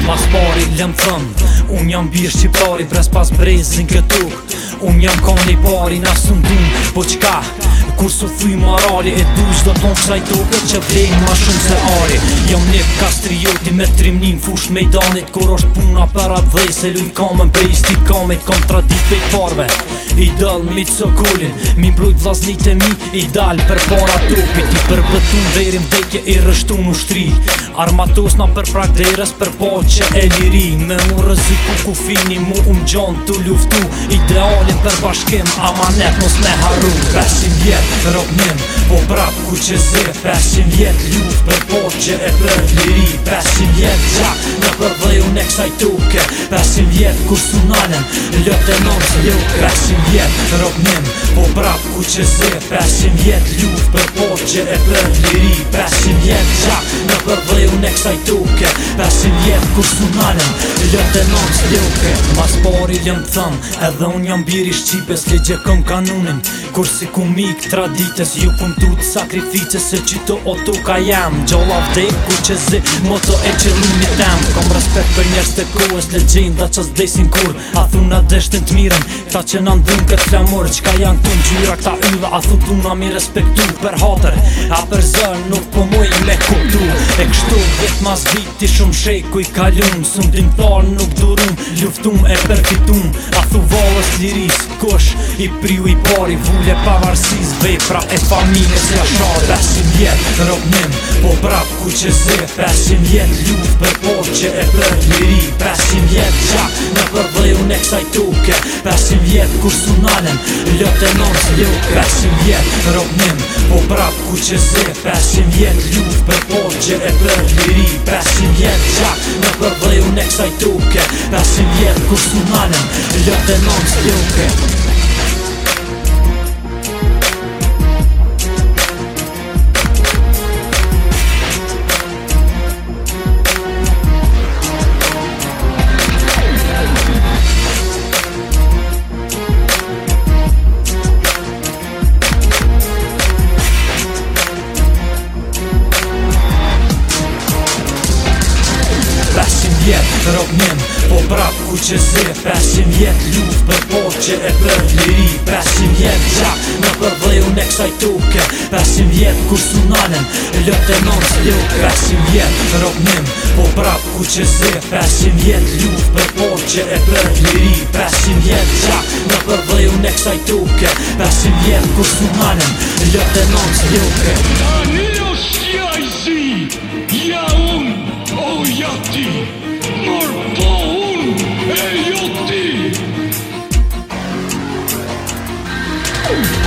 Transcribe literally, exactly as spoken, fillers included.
Mas pari lëm thëm, unë jam birë shqiptari, bres pas brezin këtuk. Unë jam kon i pari, nasë ndun, po qka? Kur su thuj morali, e du qdo ton qaj toke që vlejnë ma shumë se ari. Jam nip kastrioti me trimnin fush mejdanit, kur është puna për atë dhej, se luj kamën prej sti kamit, kom tradit pej parve. I dal mitë së kullin, mi mbrujt vlaznit e mi, i dal për para topit. I përbëtun verin vekje, i rështun u shtri, armatos na për prak deres, për poqe e liri. Me mu rëziku ku fini, mu um gjon të luftu, idealin për bashkim, amanet mos me harru. Besim vjet robnim, po prap ku që zi, besim vjet luft për poqe e për liri. Besim vjet gjak në përdhejun e kësaj toke, besim vjet kur sunalen, lët e non s'ljuke. Besim vjet robnim, po prap ku që zi, besim vjet luft për poqe e për liri. Besim vjet gjak në përdhejun e kësaj toke, besim vjet kur sunalen, lët e non s'ljuke. Mas pari jëm thëm, edhe unë jam biri shqipes, legje këm kanunin, kur si ku mik tradites, ju kum tut sakrifice, se qito o toka jam. Gjolla vdek ku që zi, moto e qëllimi tem. Kom respekt për njerës të kohës, legjenda që s'desin kur, a thuna deshtin t'miren, ta që na ndun këtë flamur, qka janë t'un gjyra këta ylla, a thu t'una mi respektu. Per hatër, a për zën, nuk po muj me kuptu, e kështu vjet mas viti shumë sheku i kalun, sum din thar nuk durum, luftum e përfitum. A thu valës liris, kush i priu i pari, vule pavarësis, vepra e familjes e ashar. Besim vjet robnim, po prap ku që zi, besim vjet luft për poqe e për liri. Besim vjet gjak në përdhejun e kësaj toke, besim vjet kur sunalen, lët e non s'ljuke. Besim vjet robnim, po prap ku që zi, besim vjet luft për poqe e për liri. Besim vjet gjak në përdhejun e kësaj toke, besim vjet kur sunalen, lët e non s'ljuke. Besim vjet robnim, po prap ku që zi, besim vjet luft për poqe e për liri. Besim vjet gjak në përdhejun e kësaj toke, besim vjet kur sunalen, lët e non s'ljuke. Besim vjet robnim, po prap ku që zi, besim vjet luft për poqe e për liri. Besim vjet gjak në përdhejun e kësaj toke, besim vjet kur sunalen, lët e non s'ljuke. Danilo sjaj zi, ja un, o ja ti, mor po un, e jo ti.